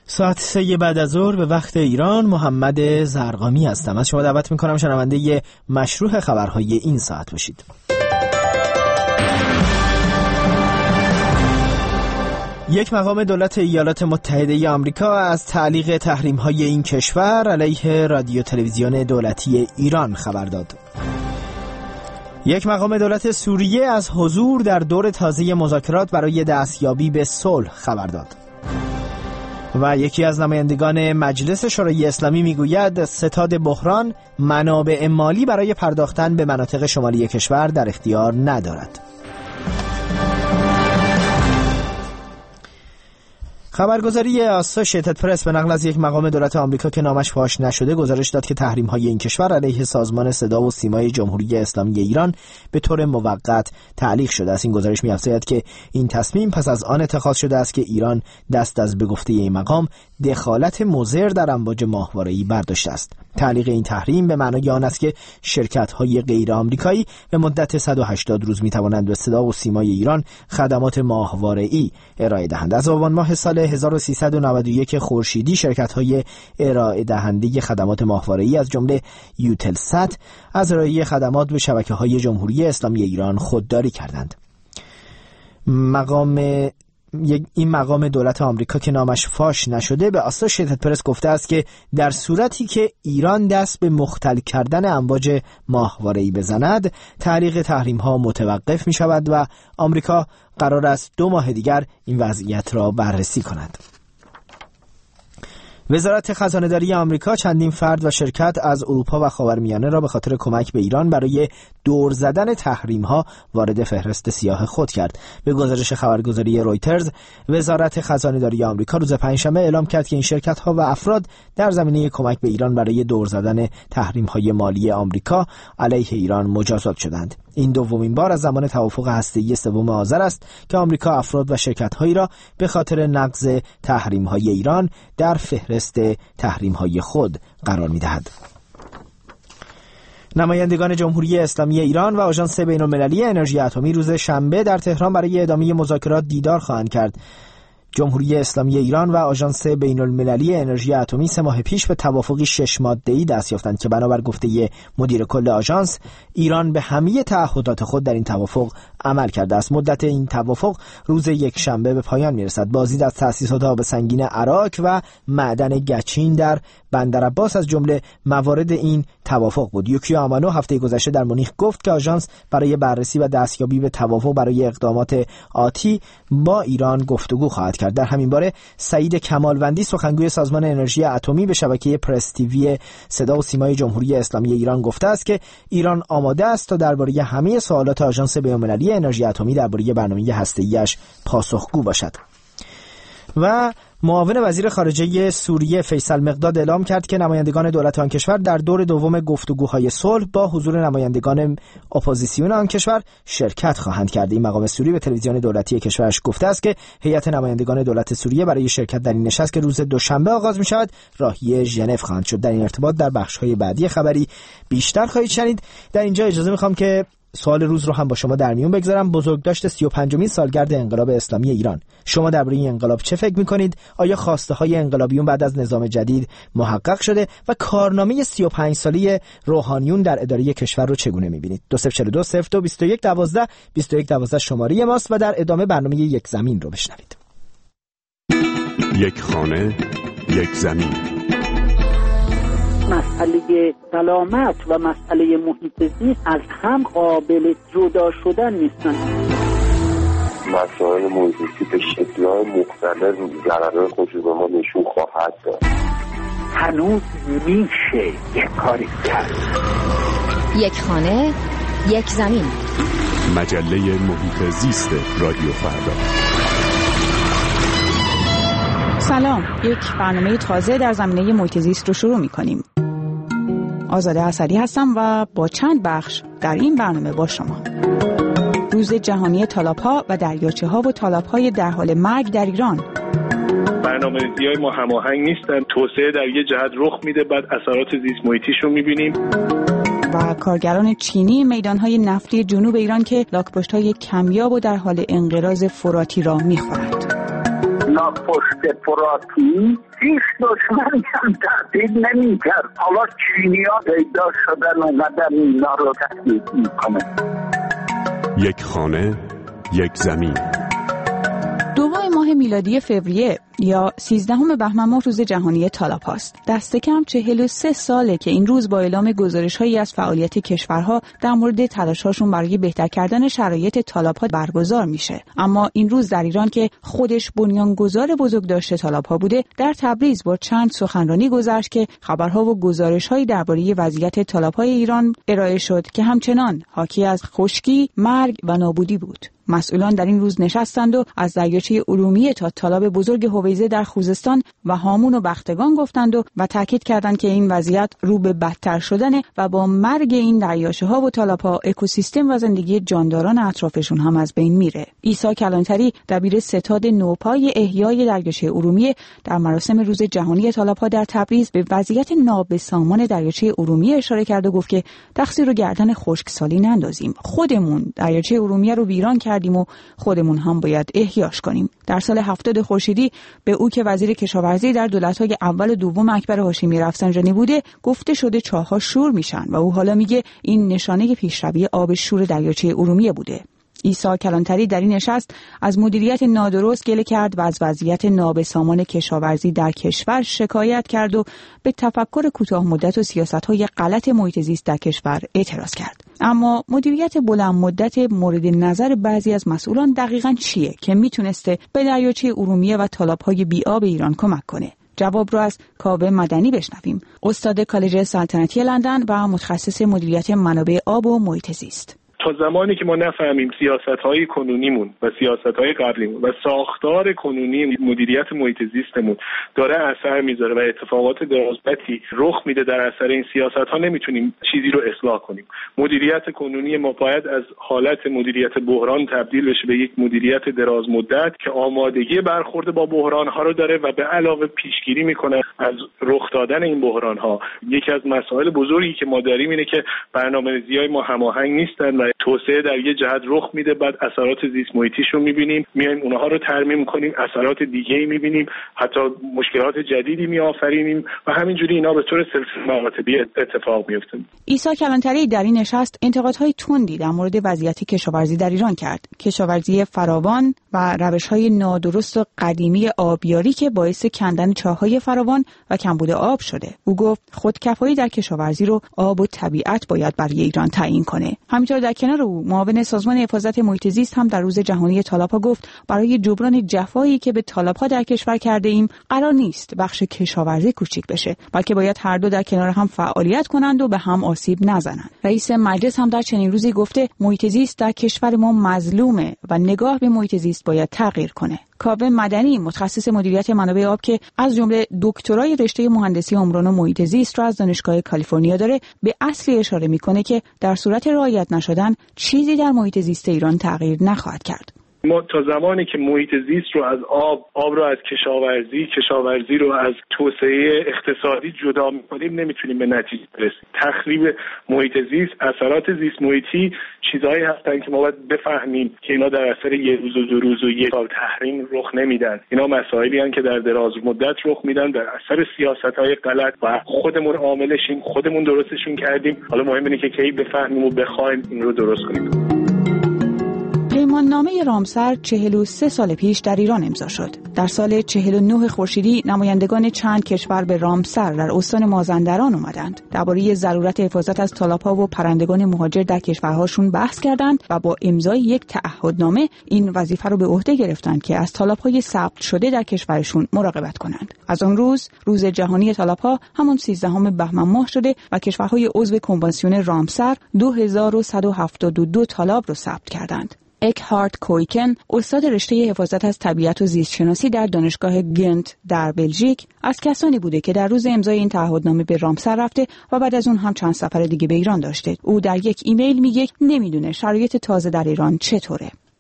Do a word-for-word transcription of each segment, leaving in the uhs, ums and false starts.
ساعت سه بعد از ظهر به وقت ایران، محمد زرقامی هستم. از شما دعوت میکنم شنونده مشروع خبرهای این ساعت باشید. یک مقام دولت ایالات متحده آمریکا از تعلیق تحریم‌های این کشور علیه رادیو تلویزیون دولتی ایران خبر داد. یک مقام دولت سوریه از حضور در دور تازه مذاکرات برای دستیابی به صلح خبر داد. و یکی از نمایندگان مجلس شورای اسلامی میگوید ستاد بحران منابع مالی برای پرداختن به مناطق شمالی کشور در اختیار ندارد. خبرگزاری آسوشیتد پرس به نقل از یک مقام دولت آمریکا که نامش فاش نشده گزارش داد که تحریم‌های این کشور علیه سازمان صدا و سیمای جمهوری اسلامی ایران به طور موقت تعلیق شده است. این گزارش می‌افزاید که این تصمیم پس از آن اتخاذ شده است که ایران دست از به گفته این مقام دخالت مضر در امواج ماهواره‌ای برداشته است. تعلیق این تحریم به معنای آن است که شرکت‌های غیر آمریکایی به مدت صد و هشتاد روز می‌توانند به صدا و سیمای ایران خدمات ماهواره‌ای ارائه دهند. از آبان ماه سال هزار و سیصد و نود و یک خورشیدی شرکت‌های ارائه دهنده خدمات ماهواره‌ای از جمله یوتلسات از ارائه خدمات به شبکه‌های جمهوری اسلامی ایران خودداری کردند. مقام این مقام دولت آمریکا که نامش فاش نشده به آسوشیتد پرس گفته است که در صورتی که ایران دست به مختل کردن امواج ماهواره‌ای بزند، تعلیق تحریم‌ها متوقف می‌شود و آمریکا قرار است دو ماه دیگر این وضعیت را بررسی کند. وزارت خزانه‌داری آمریکا چندین فرد و شرکت از اروپا و خاورمیانه را به خاطر کمک به ایران برای دور زدن تحریم‌ها وارد فهرست سیاه خود کرد. به گزارش خبرگزاری رویترز، وزارت خزانه‌داری آمریکا روز پنجشنبه اعلام کرد که این شرکت‌ها و افراد در زمینه کمک به ایران برای دور زدن تحریم‌های مالی آمریکا علیه ایران مجازات شدند. این دومین بار از زمان توافق هسته‌ای سوم آذر است که آمریکا افراد و شرکت‌هایی را به خاطر نقض تحریم‌های ایران در فهرست تحریم‌های خود قرار می‌دهد. نمایندگان جمهوری اسلامی ایران و آژانس بین‌المللی انرژی اتمی روز شنبه در تهران برای ادامه مذاکرات دیدار خواهند کرد. جمهوری اسلامی ایران و آژانس بین‌المللی انرژی اتمی سه ماه پیش به توافقی شش ماده‌ای دست یافتند که بنابر گفته مدیر کل آژانس، ایران به همه تعهدات خود در این توافق عمل کرده است. مدت این توافق روز یک شنبه به پایان میرسد. بازدید از تأسیسات آب سنگین عراق و معدن گچین در بندر عباس از جمله موارد این توافق بود. یوکیو آمانو هفته گذشته در مونیخ گفت که آژانس برای بررسی و دستیابی به توافق برای اقدامات آتی با ایران گفتگو خواهد کرد. در همین باره سعید کمالوندی سخنگوی سازمان انرژی اتمی به شبکه پرس تیوی صدا و سیمای جمهوری اسلامی ایران گفته است که ایران آماده است تا درباره همه سوالات آژانس بین‌المللی انرژی اتمی درباره برنامه هسته‌ای‌اش پاسخگو باشد. و معاون وزیر خارجه سوریه فیصل مقداد اعلام کرد که نمایندگان دولت آن کشور در دور دوم گفتگوهای صلح با حضور نمایندگان اپوزیسیون آن کشور شرکت خواهند کرد. این مقام سوری به تلویزیون دولتی کشورش گفته است که هیئت نمایندگان دولت سوریه برای شرکت در این نشست که روز دوشنبه آغاز می شود راهی ژنو خواهند شد. در این ارتباط در بخش‌های بعدی خبری بیشتر خواهید شنید. در اینجا اجازه می‌خوام که سوال روز رو هم با شما در میون بگذارم. بزرگداشت سی و پنجمین سالگرد انقلاب اسلامی ایران، شما درباره این انقلاب چه فکر می‌کنید؟ آیا خواسته های انقلابیون بعد از نظام جدید محقق شده و کارنامه سی و پنج ساله روحانیون در اداره کشور رو چگونه می‌بینید؟ دو صفر چهار دو صفر دو بیست و یک دوازده بیست و یک دوازده شماره ماست و در ادامه برنامه یک زمین رو بشنوید. یک خانه، یک زمین. مسئله سلامت و مسئله محیط زیست از هم قابل جدا شدن نیستن. مسائل محیط زیست به شکل‌های مختلف ضررهای خودش رو به ما نشون خواهد داد. هنوز میشه یک کاری کرد. یک خانه، یک زمین. مجله محیط زیست رادیو فردا. سلام، یک برنامه تازه در زمینه محیط زیست رو شروع می‌کنیم. آزاده حسدی هستم و با چند بخش در این برنامه با شما. روز جهانی تالاب‌ها و دریاچه‌ها و تالاب‌های در حال مرگ در ایران. برنامه‌ریزی‌های ما هماهنگ نیستن، توسعه در یه جهت رخ میده، بعد اثرات زیست محیطیش رو می‌بینیم. و کارگران چینی میدان‌های نفتی جنوب ایران که لاک‌پشت‌های کمیاب و در حال انقراض فراتی را می‌خورند. اینا پشت فراتی هیچ دشمنی هم تهدید نمی کرد. حالا چینی‌ها پیدا شدن اومدن اینا رو تهدید میکنه. یک خانه، یک زمین. دوم ماه میلادی فوریه یا سیزدهم بهمن ماه روز جهانی تالاپ هاست. دست کم چهل و سه ساله که این روز با اعلام گزارش‌هایی از فعالیت کشورها در مورد تلاش‌هاشون برای بهتر کردن شرایط تالاپ‌ها برگزار میشه. اما این روز در ایران که خودش بنیانگذار بزرگداشت تالاپ‌ها بوده، در تبریز با چند سخنرانی گذشت که خبرها و گزارش‌هایی درباره وضعیت تالاپ‌های ایران ارائه شد که همچنان حاکی از خشکی، مرگ و نابودی بود. مسئولان در این روز نشستند و از دریاچه ارومیه تا تالاب بزرگ هویزه در خوزستان و هامون و بختگان گفتند و, و تاکید کردند که این وضعیت رو به بدتر شدنه و با مرگ این دریاچه ها و تالاب ها اکوسیستم و زندگی جانداران اطرافشون هم از بین میره. عیسی کلانتری دبیر ستاد نوپای احیای دریاچه ارومیه در مراسم روز جهانی تالاب ها در تبریز به وضعیت نابسامان دریاچه ارومیه اشاره کرد و گفت که تقصیر رو گردن خشکسالی نندازیم. خودمون دریاچه ارومیه رو ویران کردیم و خودمون هم باید احیاش کنیم. در سال هفتاد خورشیدی به او که وزیر کشاورزی در دولت‌های اول و دوم اکبر هاشمی رفسنجانی بوده گفته شده چاه‌ها شور میشن و او حالا میگه این نشانه پیشروی آب شور دریاچه ارومیه بوده. عیسی کلانتری در این نشست از مدیریت نادرست گله کرد و از وضعیت نابسامان کشاورزی در کشور شکایت کرد و به تفکر کوتاه مدت و سیاست‌های غلط محیط زیست در کشور اعتراض کرد. اما مدیریت بلند مدت مورد نظر بعضی از مسئولان دقیقاً چیه که میتونسته به دریاچه ارومیه و تالاب‌های بی‌آب ایران کمک کنه؟ جواب رو از کاوه مدنی بشنویم، استاد کالج سلطنتی لندن و متخصص مدیریت منابع آب و محیط زیست. تا زمانی که ما نفهمیم سیاست‌های کنونیمون و سیاست‌های قبلیمون و ساختار کنونی مدیریت محیط زیستمون داره اثر میذاره و اتفاقات درازمدتی رخ میده در اثر این سیاست‌ها، نمیتونیم چیزی رو اصلاح کنیم. مدیریت کنونی ما باید از حالت مدیریت بحران تبدیل بشه به یک مدیریت درازمدت که آمادگی برخورد با بحران‌ها رو داره و به علاوه پیشگیری میکنه از رخ دادن این بحران‌ها. یکی از مسائل بزرگی که ما داریم اینه که برنامه‌ریزی‌های ما هماهنگ نیستن و توسعه در یه جهت رخ میده، بعد اثرات زیست محیطیش رو میبینیم، میایم اونها رو ترمیم کنیم، اثرات دیگه‌ای میبینیم، حتی مشکلات جدیدی میآفرینیم و همینجوری اینا به طور سلسله مراتبی اتفاق میفته. عیسی کلانتری در این نشست انتقادهای تندی در مورد وضعیت کشاورزی در ایران کرد. کشاورزی فراوان و روش‌های نادرست و قدیمی آبیاری که باعث کندن چاه‌های فراوان و کمبود آب شده. او گفت خودکفایی در کشاورزی رو آب و طبیعت باید برای ایران تعیین کنه. همینطور در کنار او معاون سازمان حفاظت محیط زیست هم در روز جهانی تالاب‌ها گفت برای جبران جفایی که به تالاب‌ها در کشور کرده ایم قرار نیست بخش کشاورزی کوچیک بشه، بلکه باید هر دو در کنار هم فعالیت کنند و به هم آسیب نزنند. رئیس مجلس هم در چنین روزی گفته محیط زیست در کشور ما مظلومه و نگاه به محیط زیست باید تغییر کنه. کاوه مدنی متخصص مدیریت منابع آب که از جمله دکترای رشته مهندسی عمران و محیط زیست را از دانشگاه کالیفرنیا داره، به اصلی اشاره میکنه که در صورت رعایت نشدن چیزی در محیط زیست ایران تغییر نخواهد کرد. ما تا زمانی که محیط زیست رو از آب، آب رو از کشاورزی، کشاورزی رو از توسعه اقتصادی جدا می‌کنیم نمیتونیم به نتیجه برسیم. تخریب محیط زیست، اثرات زیست محیطی چیزهایی هستن که ما باید بفهمیم که اینا در اثر یه روز و دو روز و یک سال تحریم رخ نمیدن. اینا مسائلی هستن که در دراز مدت رخ میدن در اثر سیاست‌های غلط و خودمون عاملشیم، خودمون درستشون کردیم. حالا مهم اینه که کی بفهمیم و بخوایم این رو درست کنیم. پیماننامه رامسر چهل و سه سال پیش در ایران امضا شد. در سال چهل و نه خورشیدی نمایندگان چند کشور به رامسر در استان مازندران اومدند. درباره ضرورت حفاظت از تالاب‌ها و پرندگان مهاجر در کشورهاشون بحث کردند و با امضای یک تعهدنامه این وظیفه رو به عهده گرفتند که از تالاب‌های ثبت شده در کشورشون مراقبت کنند. از اون روز روز جهانی تالاب‌ها همون سیزدهم بهمن ماه شده و کشورهای عضو کنوانسیون رامسر دو هزار و صد و هفتاد و دو تالاب رو ثبت کردند. اکهارت کویکن، استاد رشته حفاظت از طبیعت و زیست شناسی در دانشگاه گنت در بلژیک، از کسانی بوده که در روز امضای این تعهدنامه به رامسر رفته و بعد از اون هم چند سفر دیگه به ایران داشته. او در یک ایمیل میگه نمیدونه شرایط تازه در ایران چطوره.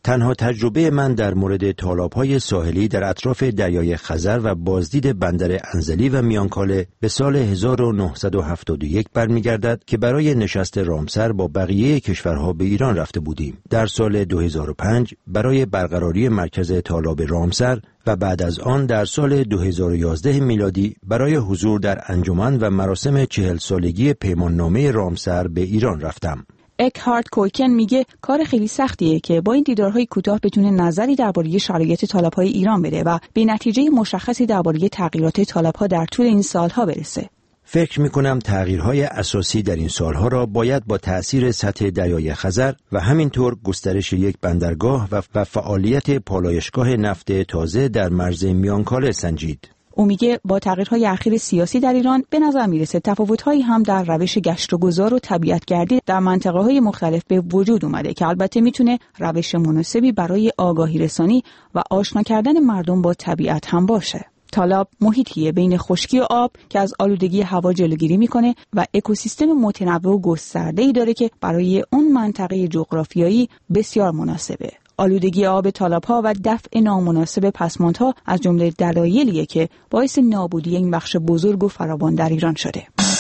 تنها تجربه من در مورد تالاب‌های ساحلی در اطراف دریای خزر و بازدید بندر انزلی و میانکاله به سال هزار و نهصد و هفتاد و یک برمیگردد که برای نشست رامسر با بقیه کشورها به ایران رفته بودیم. در سال دو هزار و پنج برای برقراری مرکز تالاب رامسر و بعد از آن در سال دو هزار و یازده میلادی برای حضور در انجمن و مراسم چهل سالگی پیماننامه رامسر به ایران رفتم. اکهارت کویکن میگه کار خیلی سختیه که با این دیدارهای کوتاه بتونه نظری درباره شرایط طالب‌های ایران بده و به نتیجه مشخصی درباره تغییرات طالب‌ها در طول این سالها برسه. فکر میکنم تغییرهای اساسی در این سالها را باید با تأثیر سطح دریای خزر و همینطور گسترش یک بندرگاه و فعالیت پالایشگاه نفت تازه در مرز میانکاله سنجید. او میگه با تغییرهای اخیر سیاسی در ایران به نظر میرسه تفاوت‌هایی هم در روش گشت و گذار و طبیعت‌گردی در منطقه‌های مختلف به وجود اومده که البته میتونه روش مناسبی برای آگاهی رسانی و آشنا کردن مردم با طبیعت هم باشه. تالاب محیطیه بین خشکی و آب که از آلودگی هوا جلوگیری میکنه و اکوسیستم متنوع و گسترده‌ای داره که برای اون منطقه جغرافیایی بسیار مناسبه. آلودگی آب تالاب‌ها و دفع نامناسب پسماندها از جمله دلایلیه که باعث نابودی این بخش بزرگ و فراوان در ایران شده.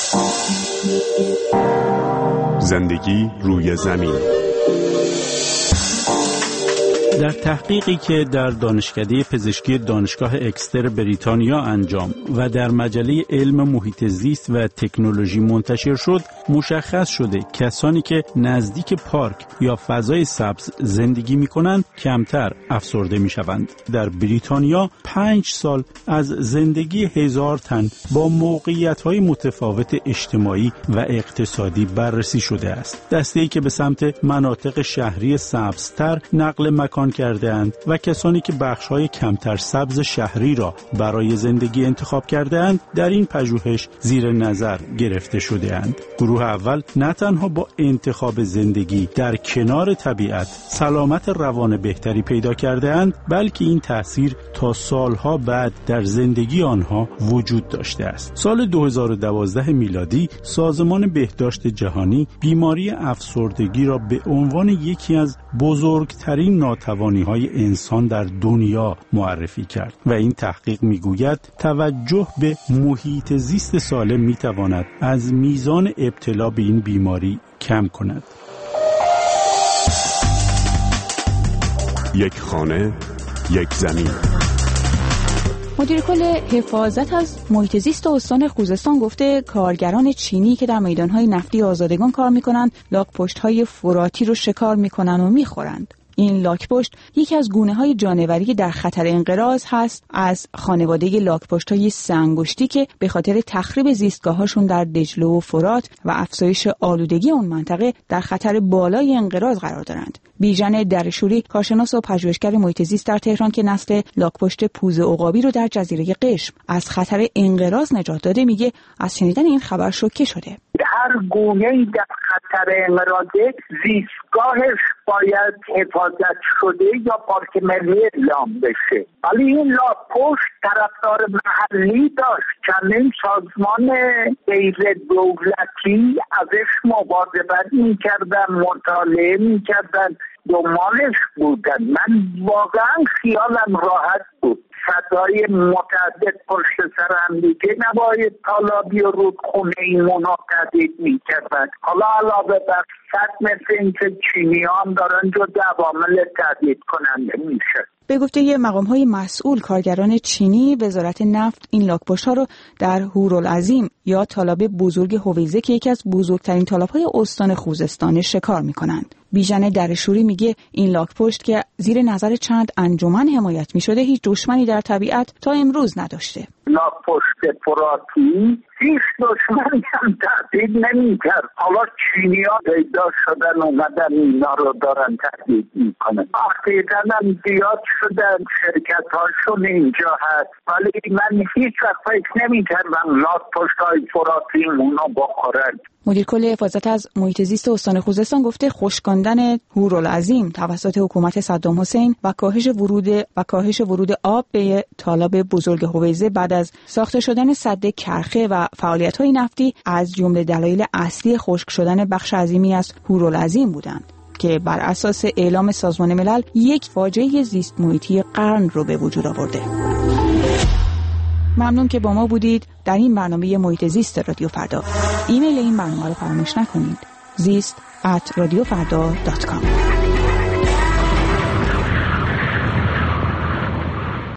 زندگی روی زمین. در تحقیقی که در دانشکده پزشکی دانشگاه اکستر بریتانیا انجام و در مجله علم محیط زیست و تکنولوژی منتشر شد، مشخص شده کسانی که نزدیک پارک یا فضای سبز زندگی می‌کنند کمتر افسرده می‌شوند. در بریتانیا پنج سال از زندگی هزار تن با موقعیت‌های متفاوت اجتماعی و اقتصادی بررسی شده است. دسته‌ای که به سمت مناطق شهری سبزتر نقل مکان کرده‌اند و کسانی که بخش‌های کمتر سبز شهری را برای زندگی انتخاب کرده‌اند در این پژوهش زیر نظر گرفته شده‌اند. گروه اول نه تنها با انتخاب زندگی در کنار طبیعت سلامت روان بهتری پیدا کرده‌اند، بلکه این تأثیر تا سالها بعد در زندگی آنها وجود داشته است. سال دو هزار و دوازده میلادی سازمان بهداشت جهانی بیماری افسردگی را به عنوان یکی از بزرگترین ناتوانی‌های انسان در دنیا معرفی کرد و این تحقیق می‌گوید توجه به محیط زیست سالم می‌تواند از میزان ابتلا به این بیماری کم کند. یک خانه، یک زمین. مدیر کل حفاظت از محیط زیست استان خوزستان گفته کارگران چینی که در میدان‌های نفتی آزادگان کار می‌کنند، لاک‌پشت‌های فراتی رو شکار می‌کنند و می‌خورند. این لاک‌پشت یکی از گونه‌های جانوری در خطر انقراض هست از خانواده لاک‌پشت‌های سنگشتی که به خاطر تخریب زیستگاه‌هاشون در دجله و فرات و افزایش آلودگی اون منطقه در خطر بالای انقراض قرار دارند. بیژن درشوری، کارشناس و پژوهشگر محیط زیست در تهران که نسل لاک‌پشت پوز عقابی رو در جزیره قشم از خطر انقراض نجات داده، میگه از شنیدن این خبر شوکه شده. هر گونه‌ای در خطر انقراضه زیستگاهش باید حفاظت شده یا پارک ملی اعلام بشه، ولی این لاک‌پشت طرفدار محلی داشت. چندین سازمان غیر دولتی ازش مواظبت میکردن، مطالعه میکردن، دنبالش بودن. من واقعا خیالم راحت بود. صدای متعدد پشت سر هم دیگه نباید طالابی و رودخونه ایمونا تهدید میکردن. حالا علاوه بر صد مثل این که چینی هم دارن جز عوامل تهدید کننده میشه. به گفته یه مقام‌های مسئول، کارگران چینی وزارت نفت این لاک‌پشت‌ها رو در هورالعظیم یا تالاب بزرگ هویزه که یکی از بزرگترین تالاب‌های استان خوزستان شکار می‌کنند. بیژن درشوری میگه این لاک‌پشت که زیر نظر چند انجمن حمایت می‌شده هیچ دشمنی در طبیعت تا امروز نداشته. لاک‌پشت فراتی هیچ دشمنی هم تهدید نمی‌کرد. حالا چینی‌ها پیدا شدن اومدن اینا رو دارن تهدید می‌کنن. اخیراً هم زیاد شدن، شرکت‌هاشون اینجا هست، ولی من هیچ وقت فکر نمی‌کردم لاک‌پشت‌های فراتی اونو بخورن. مدیر کل حفاظت از محیط زیست استان خوزستان گفته خشکاندن هورالعظیم توسط حکومت صدام حسین و کاهش ورود و کاهش ورود آب به تالاب بزرگ هویزه بعد از ساخته شدن سد کرخه و فعالیت‌های نفتی از جمله دلایل اصلی خشک شدن بخش عظیمی از هورالعظیم بودند که بر اساس اعلام سازمان ملل یک فاجعه زیست محیطی قرن رو به وجود آورده. ممنون که با ما بودید در این برنامه محیط زیست رادیو فردا. ایمیل این برنامه رو فراموش نکنید. زیست ات رادیو فردا دات کام